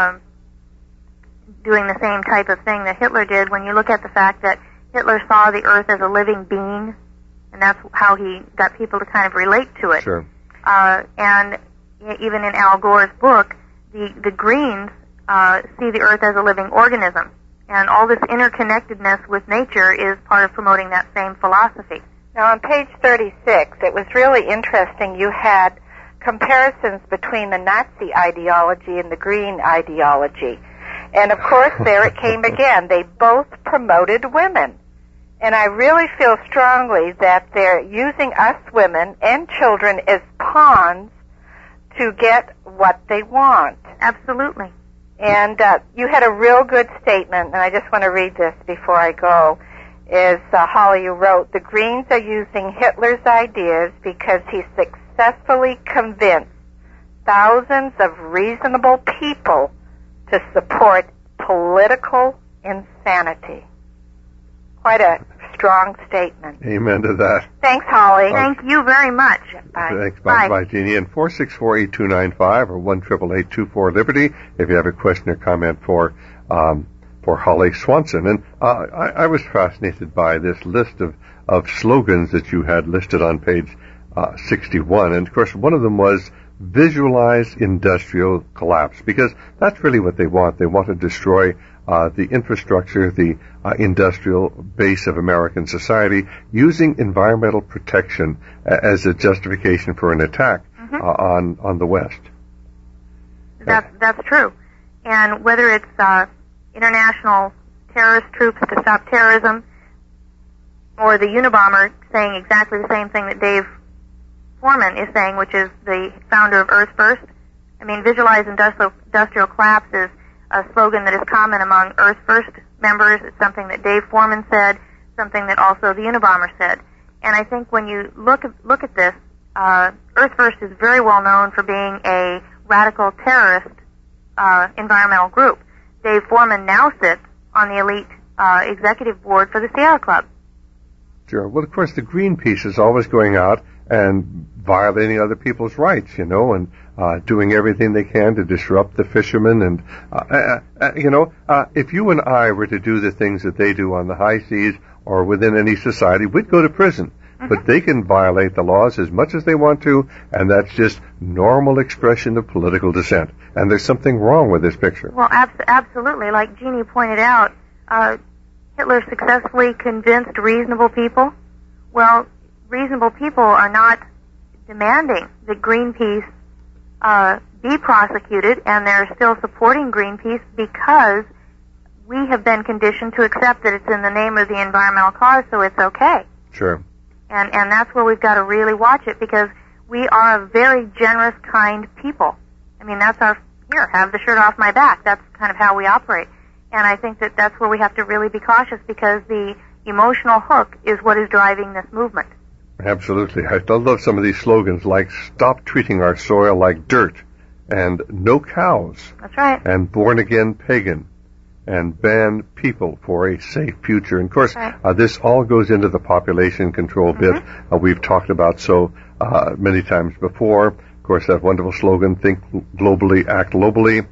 doing the same type of thing that Hitler did, when you look at the fact that Hitler saw the Earth as a living being, and that's how he got people to kind of relate to it. Sure. And even in Al Gore's book, the Greens see the Earth as a living organism, and all this interconnectedness with nature is part of promoting that same philosophy. Now, on page 36, it was really interesting. You had comparisons between the Nazi ideology and the Green ideology. And, of course, there it came again. They both promoted women. And I really feel strongly that they're using us women and children as pawns to get what they want. Absolutely. And you had a real good statement, and I just want to read this before I go, is Holly, you wrote, the Greens are using Hitler's ideas because he successfully convinced thousands of reasonable people to support political insanity. Quite a strong statement. Amen to that. Thanks, Holly. Thank you very much. Bye. Thanks. Bye, Jeannie. And 464-8295 or 1-888-24-LIBERTY if you have a question or comment for Holly Swanson. And I was fascinated by this list of slogans that you had listed on page 61. And, of course, one of them was visualize industrial collapse, because that's really what they want. They want to destroy the infrastructure, the industrial base of American society, using environmental protection as a justification for an attack on the West. That's true. And whether it's international terrorist troops to stop terrorism, or the Unabomber saying exactly the same thing that Dave Foreman is saying, which is the founder of Earth First. I mean, visualize industrial collapse is a slogan that is common among Earth First members. It's something that Dave Foreman said, something that also the Unabomber said. And I think when you look at this, Earth First is very well known for being a radical terrorist environmental group. Dave Foreman now sits on the elite executive board for the Sierra Club. Sure. Well, of course, the Greenpeace is always going out and violating other people's rights, and doing everything they can to disrupt the fishermen. And, if you and I were to do the things that they do on the high seas or within any society, we'd go to prison. But they can violate the laws as much as they want to, and that's just normal expression of political dissent. And there's something wrong with this picture. Well, absolutely. Like Jeannie pointed out, Hitler successfully convinced reasonable people. Well, reasonable people are not demanding that Greenpeace be prosecuted, and they're still supporting Greenpeace because we have been conditioned to accept that it's in the name of the environmental cause, so it's okay. Sure. And that's where we've got to really watch it, because we are a very generous, kind people. I mean, that's have the shirt off my back. That's kind of how we operate. And I think that that's where we have to really be cautious, because the emotional hook is what is driving this movement. Absolutely. I love some of these slogans like stop treating our soil like dirt, and no cows. That's right. And born again pagan, and ban people for a safe future. And of course, this all goes into the population control bit we've talked about so many times before. Of course, that wonderful slogan, think globally, act globally.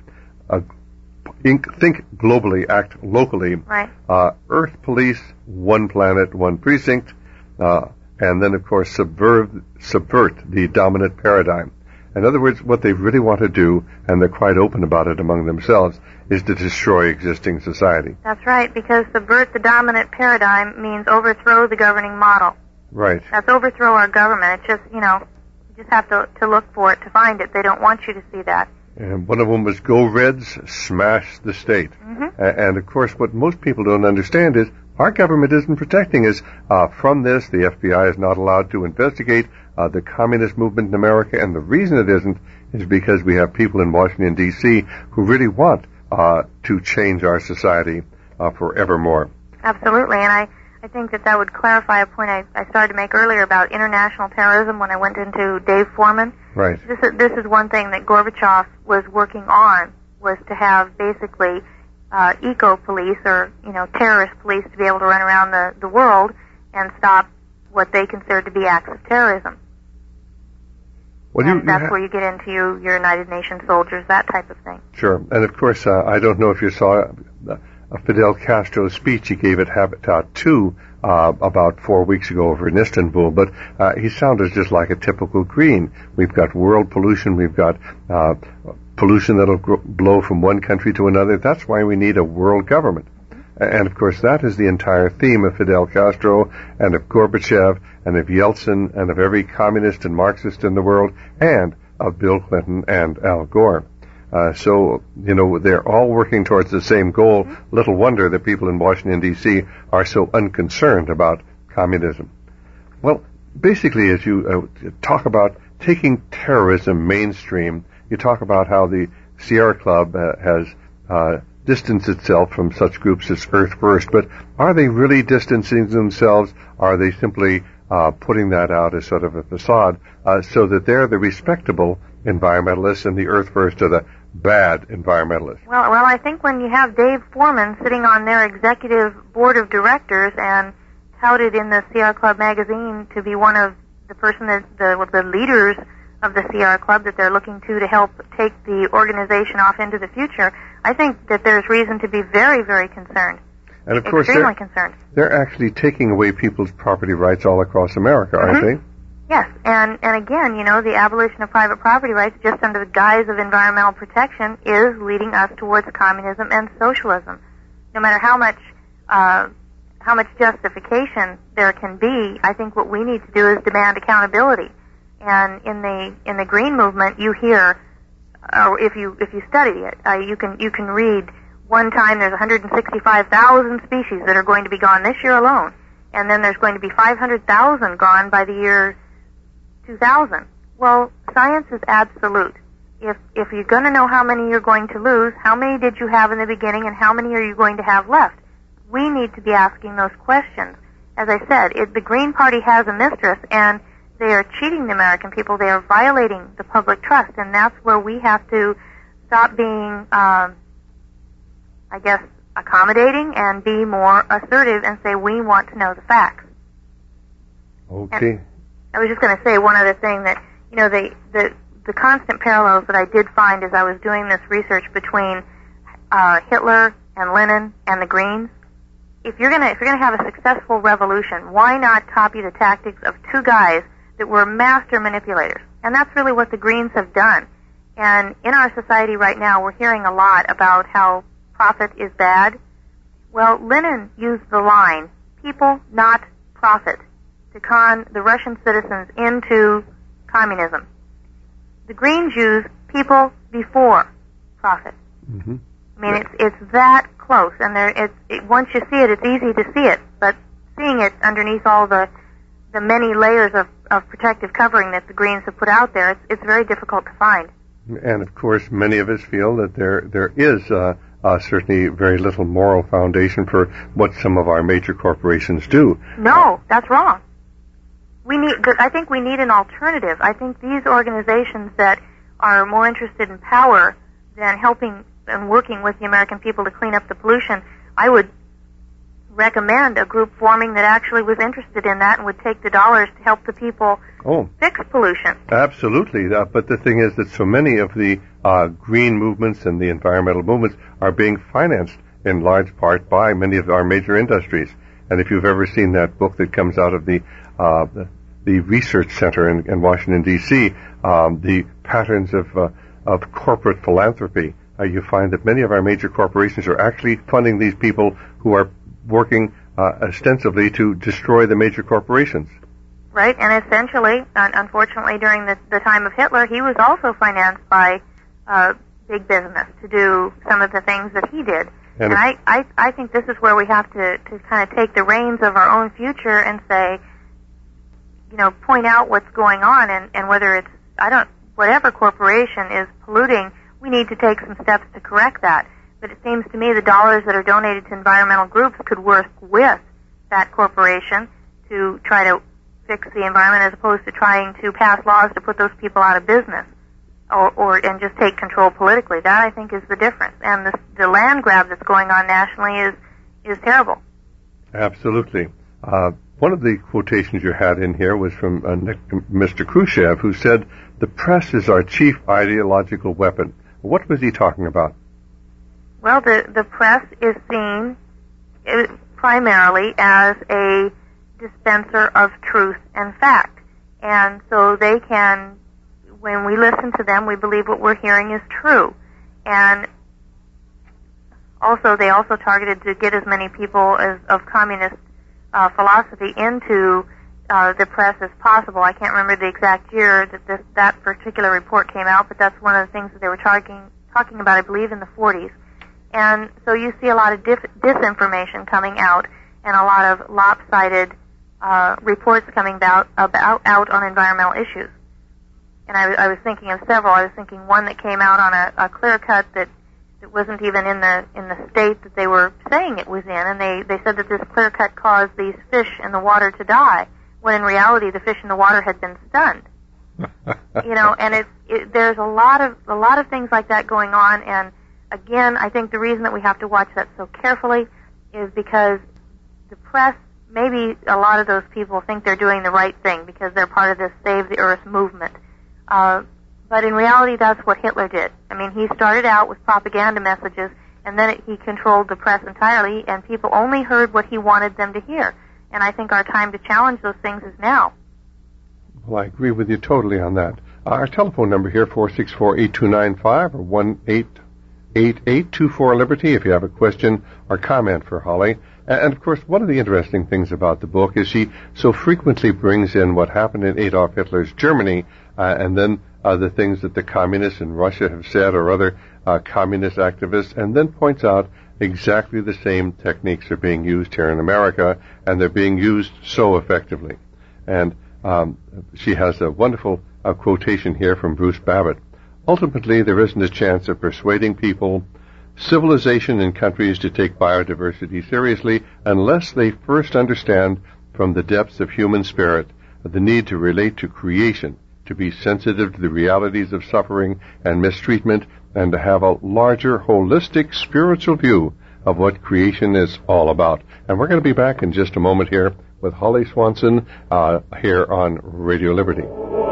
Think globally, act locally. Right. Earth Police, one planet, one precinct. And then, of course, subvert the dominant paradigm. In other words, what they really want to do, and they're quite open about it among themselves, is to destroy existing society. That's right, because subvert the dominant paradigm means overthrow the governing model. Right. That's overthrow our government. It's just, you just have to look for it to find it. They don't want you to see that. And one of them was go Reds, smash the state. And, of course, what most people don't understand is our government isn't protecting us from this. The FBI is not allowed to investigate the communist movement in America, and the reason it isn't is because we have people in Washington, D.C. who really want to change our society forevermore. Absolutely, and I think that would clarify a point I started to make earlier about international terrorism when I went into Dave Foreman. Right. This is one thing that Gorbachev was working on, was to have basically eco-police or, terrorist police to be able to run around the world and stop what they considered to be acts of terrorism. Well, that's where you get into your United Nations soldiers, that type of thing. Sure. And, of course, I don't know if you saw Fidel Castro's speech he gave at Habitat 2 about 4 weeks ago over in Istanbul, but he sounded just like a typical Green. We've got world pollution. We've got pollution that'll blow from one country to another. That's why we need a world government. And, of course, that is the entire theme of Fidel Castro and of Gorbachev and of Yeltsin and of every communist and Marxist in the world and of Bill Clinton and Al Gore. So, they're all working towards the same goal. Little wonder that people in Washington, D.C. are so unconcerned about communism. Well, basically, as you talk about taking terrorism mainstream, you talk about how the Sierra Club has distanced itself from such groups as Earth First, but are they really distancing themselves? Are they simply putting that out as sort of a facade so that they're the respectable environmentalists and the Earth First are the bad environmentalists? Well, I think when you have Dave Foreman sitting on their executive board of directors and touted in the Sierra Club magazine to be one of the leaders of the Sierra Club that they're looking to help take the organization off into the future, I think that there's reason to be very, very concerned. And of course, extremely concerned. They're actually taking away people's property rights all across America, aren't they? Yes, and again, the abolition of private property rights just under the guise of environmental protection is leading us towards communism and socialism. No matter how much justification there can be, I think what we need to do is demand accountability. And in the green movement, you hear, or if you study it, you can read. One time there's 165,000 species that are going to be gone this year alone, and then there's going to be 500,000 gone by the year 2000. Well, science is absolute. If you're going to know how many you're going to lose, how many did you have in the beginning, and how many are you going to have left? We need to be asking those questions. As I said, the Green Party has a mistress, and they are cheating the American people. They are violating the public trust, and that's where we have to stop being, accommodating and be more assertive and say we want to know the facts. Okay. And I was just going to say one other thing that, the constant parallels that I did find as I was doing this research between Hitler and Lenin and the Greens. If you're gonna have a successful revolution, why not copy the tactics of two guys that were master manipulators? And that's really what the Greens have done. And in our society right now, we're hearing a lot about how profit is bad. Well, Lenin used the line, people, not profit, to con the Russian citizens into communism. The Greens use people before profit. Mm-hmm. I mean, it's that close, and once you see it, it's easy to see it. But seeing it underneath all the many layers of protective covering that the Greens have put out there, it's very difficult to find. And of course, many of us feel that there is certainly very little moral foundation for what some of our major corporations do. No, that's wrong. I think we need an alternative. I think these organizations that are more interested in power than helping and working with the American people to clean up the pollution, I would recommend a group forming that actually was interested in that and would take the dollars to help the people fix pollution. Absolutely. But the thing is that so many of the green movements and the environmental movements are being financed in large part by many of our major industries. And if you've ever seen that book that comes out of the research center in Washington, D.C., the patterns of corporate philanthropy, you find that many of our major corporations are actually funding these people who are working ostensibly to destroy the major corporations. Right, and essentially, unfortunately, during the time of Hitler, he was also financed by big business to do some of the things that he did. And I think this is where we have to kind of take the reins of our own future and say, point out what's going on and whether it's, whatever corporation is polluting, we need to take some steps to correct that. But it seems to me the dollars that are donated to environmental groups could work with that corporation to try to fix the environment as opposed to trying to pass laws to put those people out of business and just take control politically. That, I think, is the difference. And the land grab that's going on nationally is terrible. Absolutely. One of the quotations you had in here was from Mr. Khrushchev, who said, "The press is our chief ideological weapon." What was he talking about? Well, the press is seen primarily as a dispenser of truth and fact. And so they can, when we listen to them, we believe what we're hearing is true. And also, they also targeted to get as many people of communist philosophy into the press as possible. I can't remember the exact year that that particular report came out, but that's one of the things that they were talking about, I believe, in the 40s. And so you see a lot of disinformation coming out and a lot of lopsided reports coming out on environmental issues. And I was thinking of several. I was thinking one that came out on a clear cut that wasn't even in the state that they were saying it was in, and they said that this clear cut caused these fish in the water to die, when in reality the fish in the water had been stunned. And there's a lot of things like that going on. And again, I think the reason that we have to watch that so carefully is because the press, maybe a lot of those people think they're doing the right thing because they're part of this Save the Earth movement. But in reality, that's what Hitler did. I mean, he started out with propaganda messages, and then he controlled the press entirely, and people only heard what he wanted them to hear. And I think our time to challenge those things is now. Well, I agree with you totally on that. Our telephone number here, 464-8295 or 1-888-24-LIBERTY, if you have a question or comment for Holly. And, of course, one of the interesting things about the book is she so frequently brings in what happened in Adolf Hitler's Germany and then the things that the communists in Russia have said or other communist activists, and then points out exactly the same techniques are being used here in America, and they're being used so effectively. And she has a wonderful quotation here from Bruce Babbitt. Ultimately, there isn't a chance of persuading civilization in countries to take biodiversity seriously unless they first understand from the depths of human spirit the need to relate to creation, to be sensitive to the realities of suffering and mistreatment, and to have a larger, holistic, spiritual view of what creation is all about. And we're going to be back in just a moment here with Holly Swanson here on Radio Liberty.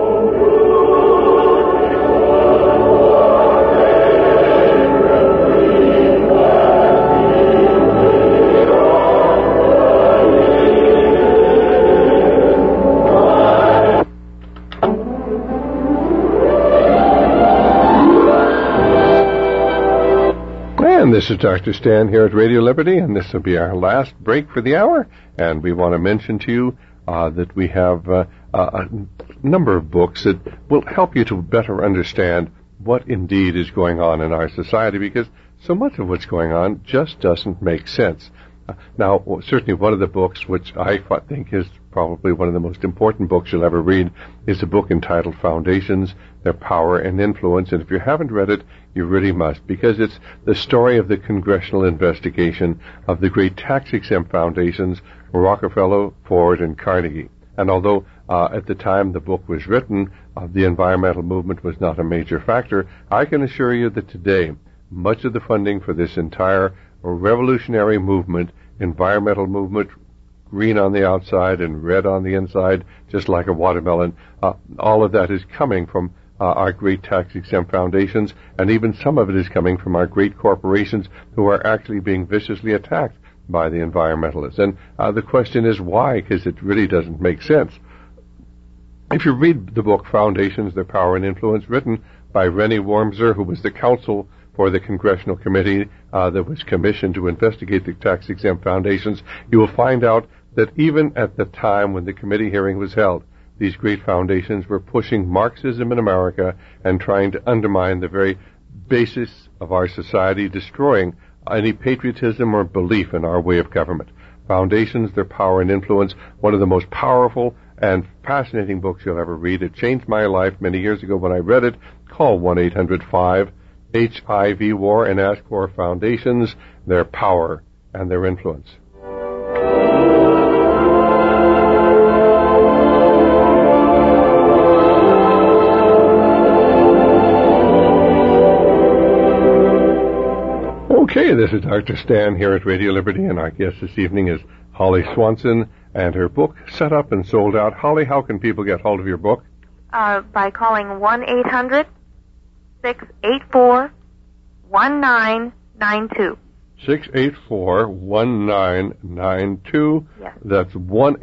This is Dr. Stan here at Radio Liberty, and this will be our last break for the hour. And we want to mention to you that we have a number of books that will help you to better understand what indeed is going on in our society, because so much of what's going on just doesn't make sense. Now, certainly one of the books which I think is probably one of the most important books you'll ever read is a book entitled Foundations, Their Power and Influence. And if you haven't read it, you really must, because it's the story of the congressional investigation of the great tax-exempt foundations, Rockefeller, Ford, and Carnegie. And although at the time the book was written, the environmental movement was not a major factor, I can assure you that today, much of the funding for this entire revolutionary movement, environmental movement, green on the outside and red on the inside, just like a watermelon, all of that is coming from our great tax-exempt foundations, and even some of it is coming from our great corporations who are actually being viciously attacked by the environmentalists. And the question is why, because it really doesn't make sense. If you read the book Foundations, Their Power and Influence, written by Rennie Wormser, who was the counsel for the Congressional Committee that was commissioned to investigate the tax-exempt foundations, you will find out that even at the time when the committee hearing was held, these great foundations were pushing Marxism in America and trying to undermine the very basis of our society, destroying any patriotism or belief in our way of government. Foundations, Their Power and Influence, one of the most powerful and fascinating books you'll ever read. It changed my life many years ago when I read it. Call 1-800-5-HIV-WAR and ask for Foundations, Their Power and Their Influence. Okay, this is Dr. Stan here at Radio Liberty, and our guest this evening is Holly Swanson and her book, Set Up and Sold Out. Holly, how can people get hold of your book? By calling 1-800-684-1992. 684-1992. Yes. That's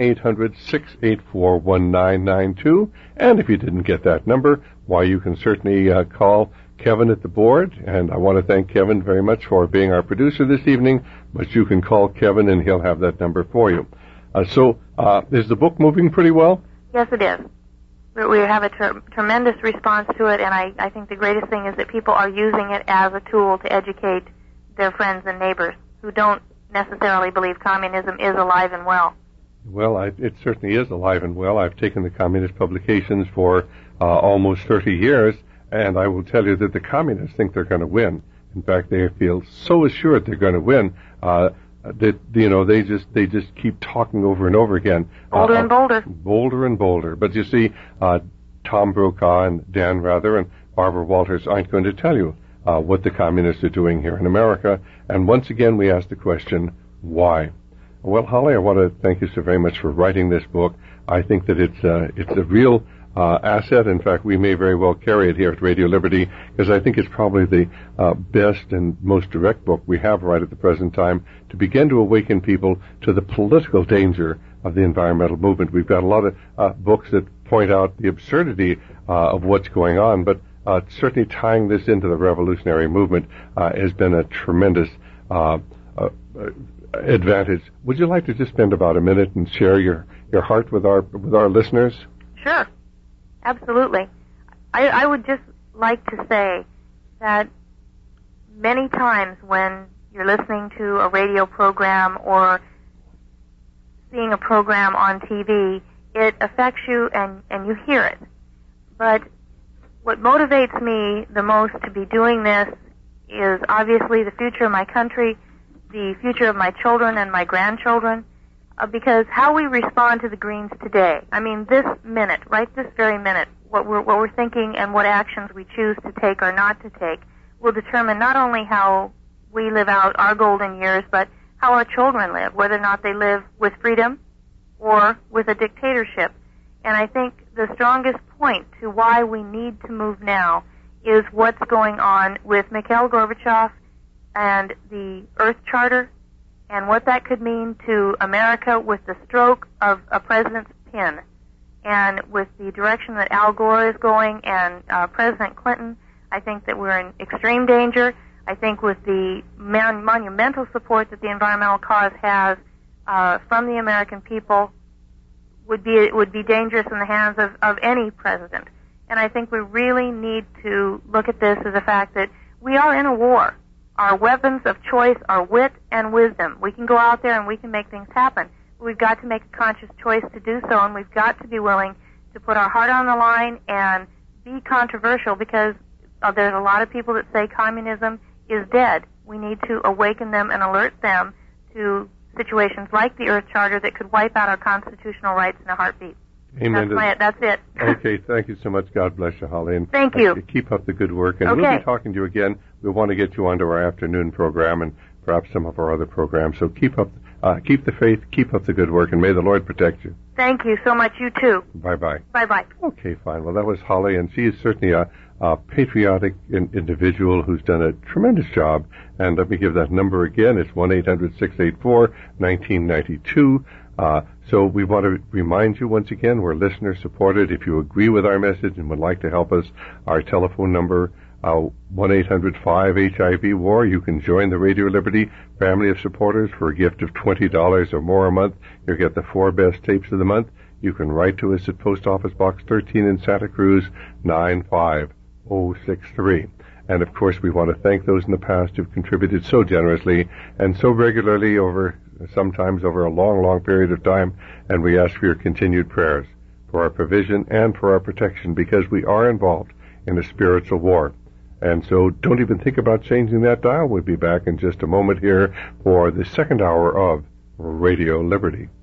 1-800-684-1992. And if you didn't get that number, why, you can certainly call Kevin at the board, and I want to thank Kevin very much for being our producer this evening, but you can call Kevin and he'll have that number for you. So is the book moving pretty well? Yes, it is. We have a tremendous response to it, and I think the greatest thing is that people are using it as a tool to educate their friends and neighbors who don't necessarily believe communism is alive and well. Well, it certainly is alive and well. I've taken the communist publications for almost 30 years, and I will tell you that the communists think they're going to win. In fact, they feel so assured they're going to win that they just keep talking over and over again. Bolder and bolder. Bolder and bolder. But you see, Tom Brokaw and Dan Rather and Barbara Walters aren't going to tell you what the communists are doing here in America. And once again, we ask the question, why? Well, Holly, I want to thank you so very much for writing this book. I think that it's a real asset. In fact, we may very well carry it here at Radio Liberty, because I think it's probably the best and most direct book we have right at the present time to begin to awaken people to the political danger of the environmental movement. We've got a lot of books that point out the absurdity of what's going on, but certainly tying this into the revolutionary movement has been a tremendous advantage. Would you like to just spend about a minute and share your heart with our listeners? Sure. Absolutely. I would just like to say that many times when you're listening to a radio program or seeing a program on TV, it affects you and you hear it. But what motivates me the most to be doing this is obviously the future of my country, the future of my children and my grandchildren, because how we respond to the Greens today, I mean this minute, right this very minute, what we're thinking and what actions we choose to take or not to take will determine not only how we live out our golden years, but how our children live, whether or not they live with freedom or with a dictatorship. And I think the strongest point to why we need to move now is what's going on with Mikhail Gorbachev and the Earth Charter, and what that could mean to America with the stroke of a president's pen, and with the direction that Al Gore is going and President Clinton. I think that we're in extreme danger. I think with the monumental support that the environmental cause has from the American people would be dangerous in the hands of any president. And I think we really need to look at this as a fact that we are in a war. Our weapons of choice are wit and wisdom. We can go out there and we can make things happen. We've got to make a conscious choice to do so, and we've got to be willing to put our heart on the line and be controversial, because there's a lot of people that say communism is dead. We need to awaken them and alert them to situations like the Earth Charter that could wipe out our constitutional rights in a heartbeat. Amen. That's it. Okay, thank you so much. God bless you, Holly. And thank you. Keep up the good work. And okay. We'll be talking to you again. We want to get you onto our afternoon program and perhaps some of our other programs. So keep the faith, keep up the good work, and may the Lord protect you. Thank you so much. You too. Bye-bye. Bye-bye. Okay, fine. Well, that was Holly, and she is certainly a patriotic individual who's done a tremendous job. And let me give that number again. It's 1-800-684-1992. So we want to remind you once again, we're listener supported. If you agree with our message and would like to help us, our telephone number, 1-800-5HIV-WAR. You can join the Radio Liberty family of supporters for a gift of $20 or more a month. You'll get the 4 best tapes of the month. You can write to us at Post Office Box 13 in Santa Cruz, 95063. And of course, we want to thank those in the past who've contributed so generously and so regularly sometimes over a long, long period of time. And we ask for your continued prayers for our provision and for our protection, because we are involved in a spiritual war. And so don't even think about changing that dial. We'll be back in just a moment here for the second hour of Radio Liberty.